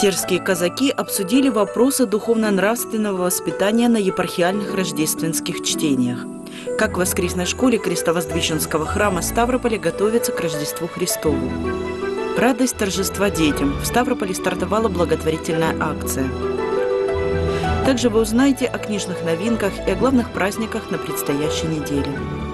Терские казаки обсудили вопросы духовно-нравственного воспитания на епархиальных рождественских чтениях. Как в воскресной школе Крестовоздвиженского храма Ставрополя готовятся к Рождеству Христову. Радость торжества детям. В Ставрополе стартовала благотворительная акция. Также вы узнаете о книжных новинках и о главных праздниках на предстоящей неделе.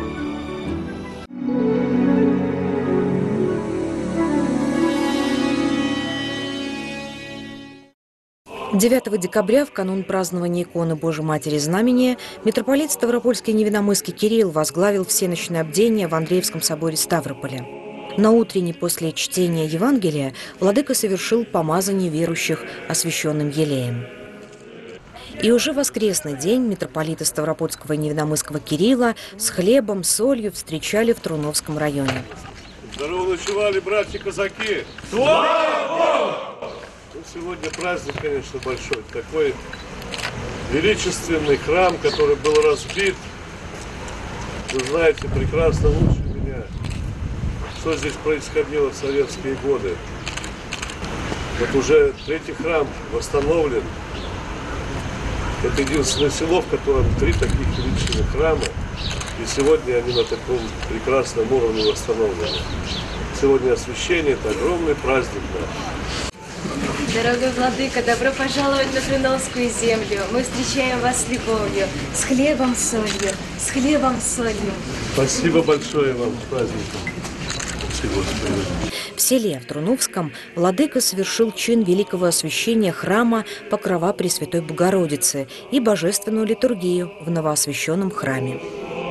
9 декабря, в канун празднования иконы Божией Матери Знамения, митрополит Ставропольский Невинномысский Кирилл возглавил всеночное бдение в Андреевском соборе Ставрополя. На утренне после чтения Евангелия владыка совершил помазание верующих освященным елеем. И уже в воскресный день митрополита Ставропольского и Невинномысского Кирилла с хлебом, солью встречали в Труновском районе. Здорово ночевали, братья-казаки! Слава Богу! Ну, сегодня праздник, конечно, большой. Такой величественный храм, который был разбит. Вы знаете прекрасно, лучше меня, что здесь происходило в советские годы. Вот уже третий храм восстановлен. Это единственное село, в котором 3 таких величественных храма. И сегодня они на таком прекрасном уровне восстановлены. Сегодня освящение – это огромный праздник наш. Дорогой владыка, добро пожаловать на Труновскую землю. Мы встречаем вас с любовью, с хлебом, солью, с хлебом, солью. Спасибо большое вам, с праздником. Спасибо, Господи. В селе Труновском владыка совершил чин великого освящения храма Покрова Пресвятой Богородицы и божественную литургию в новоосвященном храме.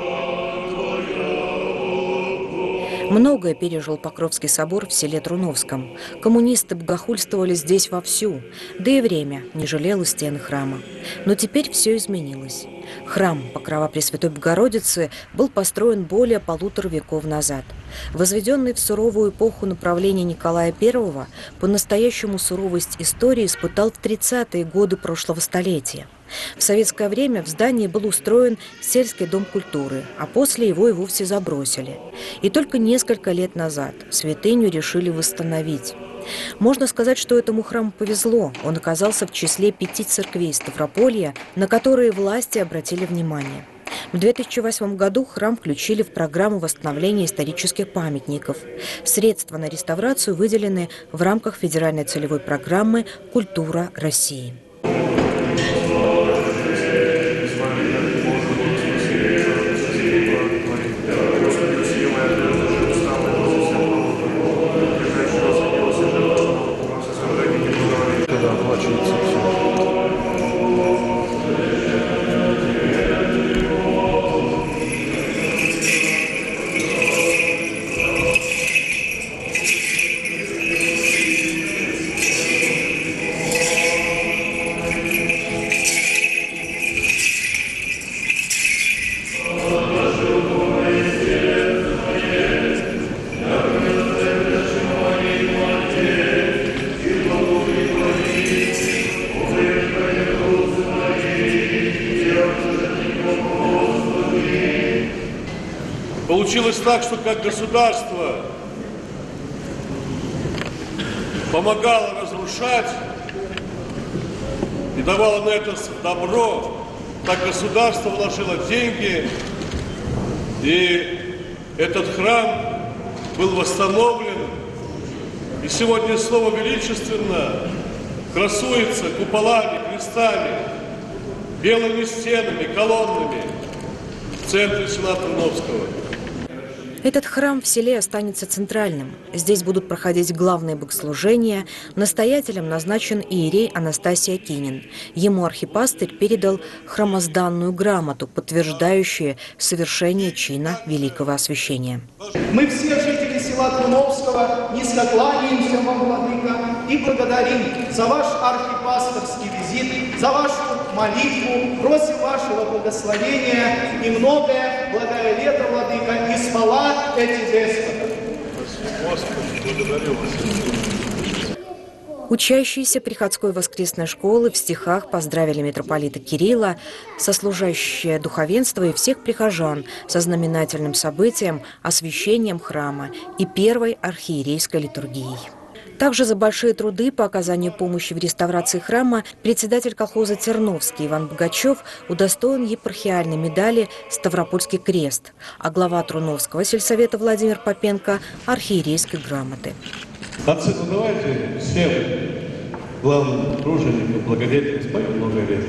Многое пережил Покровский собор в селе Труновском. Коммунисты богохульствовали здесь вовсю, да и время не жалело стены храма. Но теперь все изменилось. Храм Покрова Пресвятой Богородицы был построен более 1,5 века назад. Возведенный в суровую эпоху направления Николая I, по-настоящему суровость истории испытал в 30-е годы прошлого столетия. В советское время в здании был устроен сельский дом культуры, а после его и вовсе забросили. И только несколько лет назад святыню решили восстановить. Можно сказать, что этому храму повезло. Он оказался в числе 5 церквей Ставрополья, на которые власти обратили внимание. В 2008 году храм включили в программу восстановления исторических памятников. Средства на реставрацию выделены в рамках федеральной целевой программы «Культура России». Получилось так, что как государство помогало разрушать и давало на это добро, так государство вложило деньги, и этот храм был восстановлен. И сегодня снова величественно красуется куполами, крестами, белыми стенами, колоннами в центре села Труновского. Этот храм в селе останется центральным. Здесь будут проходить главные богослужения. Настоятелем назначен иерей Анастасий Акинин. Ему архипастырь передал храмозданную грамоту, подтверждающую совершение чина великого освящения. Мы все жители села Труновского низко кланяемся вам, владыка, и благодарим за ваш архипасторский визит, за вашу молитву, просим вашего благословения и многое, благое лето, владыка, и спала эти деспоты. Господи, благодарю вас. Учащиеся приходской воскресной школы в стихах поздравили митрополита Кирилла, сослужащее духовенство и всех прихожан со знаменательным событием, освящением храма и первой архиерейской литургией. Также за большие труды по оказанию помощи в реставрации храма председатель колхоза «Терновский» Иван Богачев удостоен епархиальной медали «Ставропольский крест», а глава Труновского сельсовета Владимир Попенко – архиерейской грамоты. Отцы, ну давайте всем главным труженикам, благодетелям споем много лет.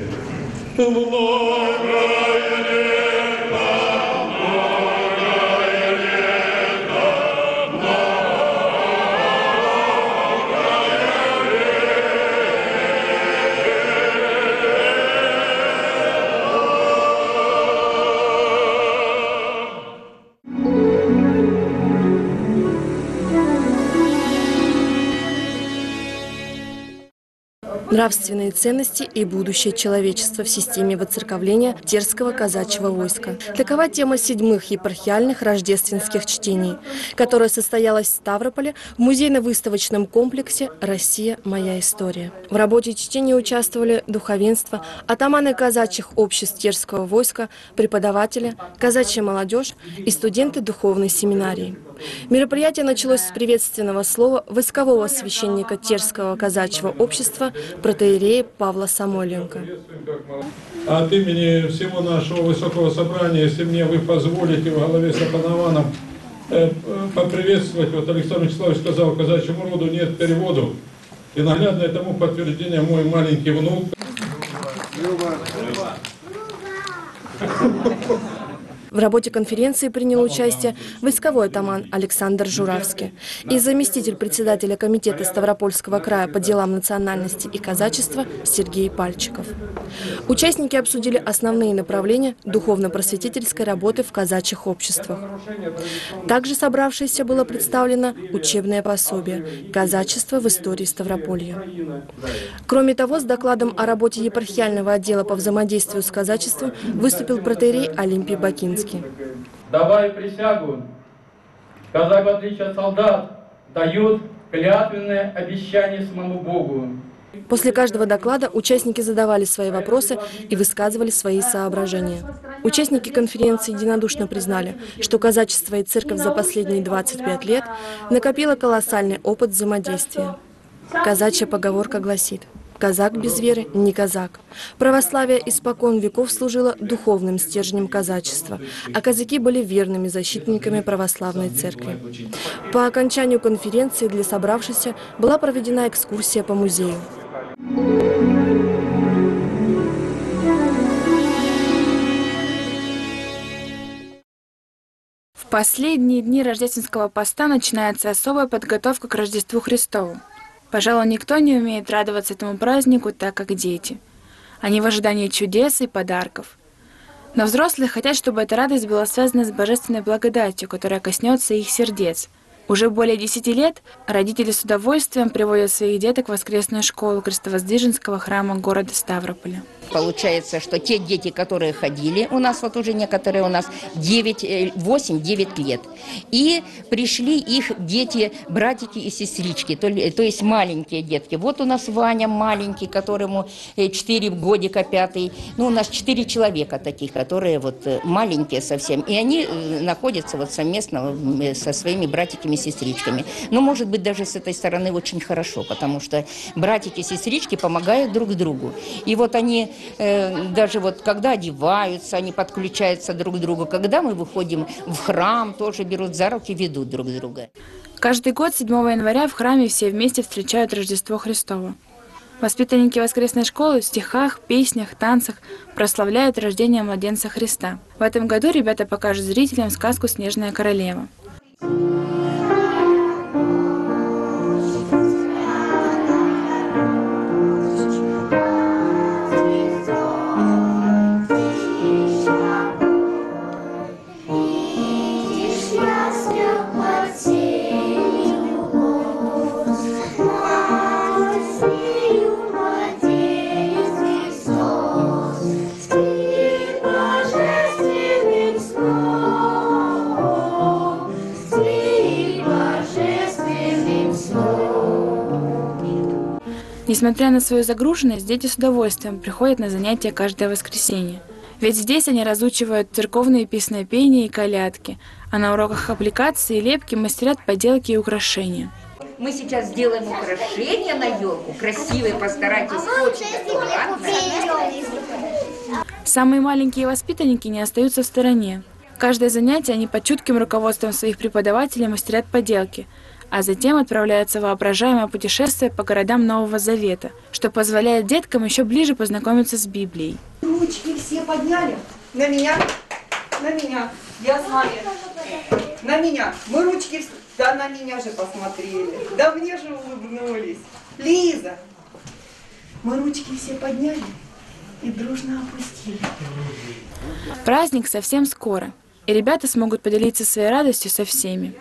Нравственные ценности и будущее человечества в системе воцерковления Терского казачьего войска. Такова тема 7-х епархиальных рождественских чтений, которая состоялась в Ставрополе в музейно-выставочном комплексе «Россия. Моя история». В работе чтения участвовали духовенство, атаманы казачьих обществ Терского войска, преподаватели, казачья молодежь и студенты духовной семинарии. Мероприятие началось с приветственного слова войскового священника Терского казачьего общества протоиерея Павла Самойленко. От имени всего нашего высокого собрания, если мне вы позволите, во главе с апанованом поприветствовать, вот Александр Вячеславович сказал, казачьему роду нет переводу, и наглядное тому подтверждение мой маленький внук. В работе конференции принял участие войсковой атаман Александр Журавский и заместитель председателя комитета Ставропольского края по делам национальности и казачества Сергей Пальчиков. Участники обсудили основные направления духовно-просветительской работы в казачьих обществах. Также собравшееся было представлено учебное пособие «Казачество в истории Ставрополья». Кроме того, с докладом о работе епархиального отдела по взаимодействию с казачеством выступил протоиерей Олимпий Бакинский. Давая присягу, казак, в отличие от солдат, дает клятвенное обещание самому Богу. После каждого доклада участники задавали свои вопросы и высказывали свои соображения. Участники конференции единодушно признали, что казачество и церковь за последние 25 лет накопило колоссальный опыт взаимодействия. Казачья поговорка гласит: «Казак без веры не казак». Православие испокон веков служило духовным стержнем казачества, а казаки были верными защитниками православной церкви. По окончанию конференции для собравшихся была проведена экскурсия по музею. В последние дни рождественского поста начинается особая подготовка к Рождеству Христову. Пожалуй, никто не умеет радоваться этому празднику так, как дети. Они в ожидании чудес и подарков. Но взрослые хотят, чтобы эта радость была связана с божественной благодатью, которая коснется их сердец. Уже более 10 лет родители с удовольствием приводят своих деток в воскресную школу Крестовоздвиженского храма города Ставрополя. Получается, что те дети, которые ходили, у нас вот уже некоторые у нас 8-9 лет, и пришли их дети, братики и сестрички, то есть маленькие детки. Вот у нас Ваня маленький, которому 4 годика, 5. Ну, у нас 4 человека таких, которые вот маленькие совсем, и они находятся вот совместно со своими братиками и сестричками. Но, может быть, даже с этой стороны очень хорошо, потому что братики и сестрички помогают друг другу. И вот они даже вот когда одеваются, они подключаются друг к другу. Когда мы выходим в храм, тоже берут за руки, ведут друг друга. Каждый год 7 января в храме все вместе встречают Рождество Христово. Воспитанники воскресной школы в стихах, песнях, танцах прославляют рождение младенца Христа. В этом году ребята покажут зрителям сказку «Снежная королева». Несмотря на свою загруженность, дети с удовольствием приходят на занятия каждое воскресенье. Ведь здесь они разучивают церковные песнопения и колядки, а на уроках аппликации и лепки мастерят поделки и украшения. мы сейчас сделаем украшения на елку. Красивые, постарайтесь, очень аккуратно. Самые маленькие воспитанники не остаются в стороне. Каждое занятие они под чутким руководством своих преподавателей мастерят поделки, а затем отправляются в воображаемое путешествие по городам Нового Завета, что позволяет деткам еще ближе познакомиться с Библией. Ручки все подняли. На меня. На меня. Я с вами. На меня. Мы ручки... Да на меня же посмотрели. Да мне же улыбнулись. Лиза. Мы ручки все подняли и дружно опустили. Праздник совсем скоро, и ребята смогут поделиться своей радостью со всеми.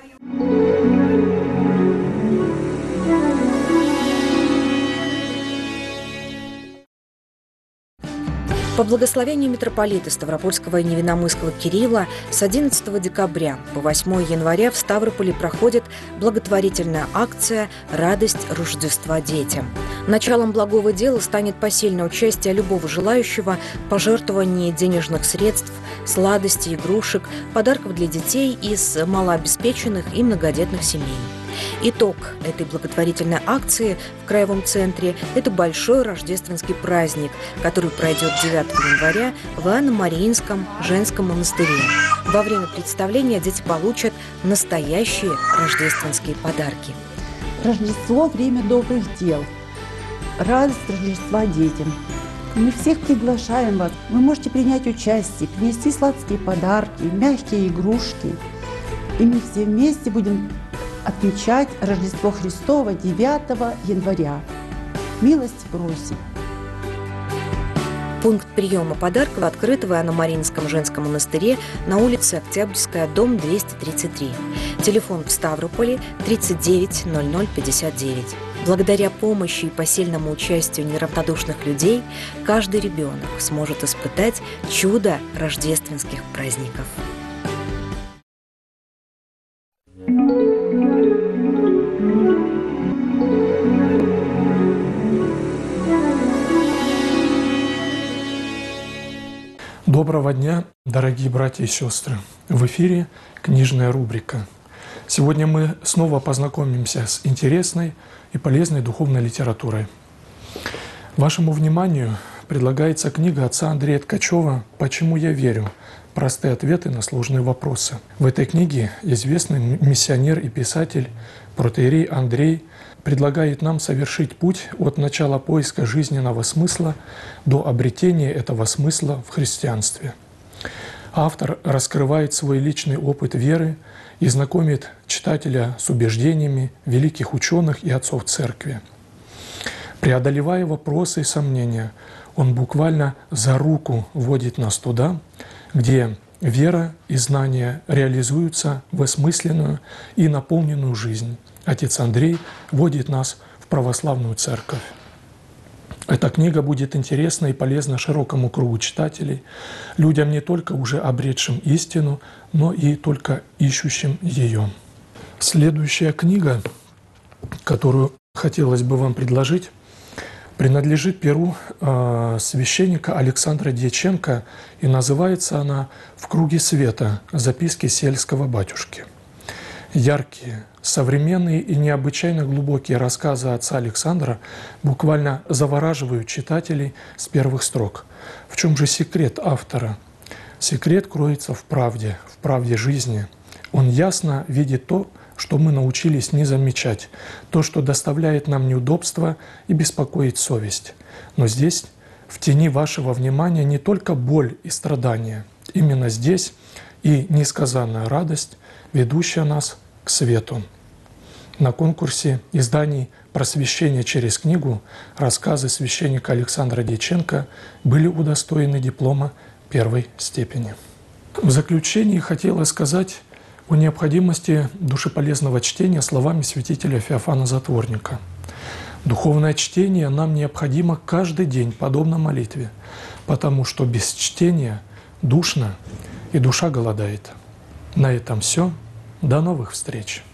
По благословению митрополита Ставропольского и Невинномысского Кирилла с 11 декабря по 8 января в Ставрополе проходит благотворительная акция «Радость Рождества детям». Началом благого дела станет посильное участие любого желающего в пожертвовании денежных средств, сладостей, игрушек, подарков для детей из малообеспеченных и многодетных семей. Итог этой благотворительной акции в Краевом центре – это большой рождественский праздник, который пройдет 9 января в Иоанно-Мариинском женском монастыре. Во время представления дети получат настоящие рождественские подарки. Рождество – время добрых дел. Радость Рождества детям. Мы всех приглашаем вас. Вы можете принять участие, принести сладкие подарки, мягкие игрушки. И мы все вместе будем отмечать Рождество Христово 9 января. Милости просим. Пункт приема подарков открыт в Иоанно-Мариинском женском монастыре на улице Октябрьская, дом 233. Телефон в Ставрополе 39 00 59. Благодаря помощи и посильному участию неравнодушных людей каждый ребенок сможет испытать чудо рождественских праздников. Доброго дня, дорогие братья и сестры! В эфире книжная рубрика. Сегодня мы снова познакомимся с интересной и полезной духовной литературой. Вашему вниманию предлагается книга отца Андрея Ткачева «Почему я верю? Простые ответы на сложные вопросы». В этой книге известный миссионер и писатель протоиерей Андрей предлагает нам совершить путь от начала поиска жизненного смысла до обретения этого смысла в христианстве. Автор раскрывает свой личный опыт веры и знакомит читателя с убеждениями великих ученых и отцов церкви. Преодолевая вопросы и сомнения, он буквально за руку вводит нас туда, где вера и знания реализуются в осмысленную и наполненную жизнь. Отец Андрей вводит нас в православную церковь. Эта книга будет интересна и полезна широкому кругу читателей, людям не только уже обретшим истину, но и только ищущим ее. Следующая книга, которую хотелось бы вам предложить, принадлежит перу священника Александра Дьяченко, и называется она «В круге света. Записки сельского батюшки». Яркие, современные и необычайно глубокие рассказы отца Александра буквально завораживают читателей с первых строк. В чем же секрет автора? Секрет кроется в правде жизни. Он ясно видит то, что мы научились не замечать, то, что доставляет нам неудобства и беспокоит совесть. Но здесь, в тени вашего внимания, не только боль и страдания. Именно здесь и несказанная радость, ведущая нас к свету. На конкурсе изданий «Просвещение через книгу» рассказы священника Александра Дьяченко были удостоены диплома первой степени. В заключении хотелось сказать о необходимости душеполезного чтения словами святителя Феофана Затворника. Духовное чтение нам необходимо каждый день, подобно молитве, потому что без чтения душно и душа голодает. На этом все. До новых встреч!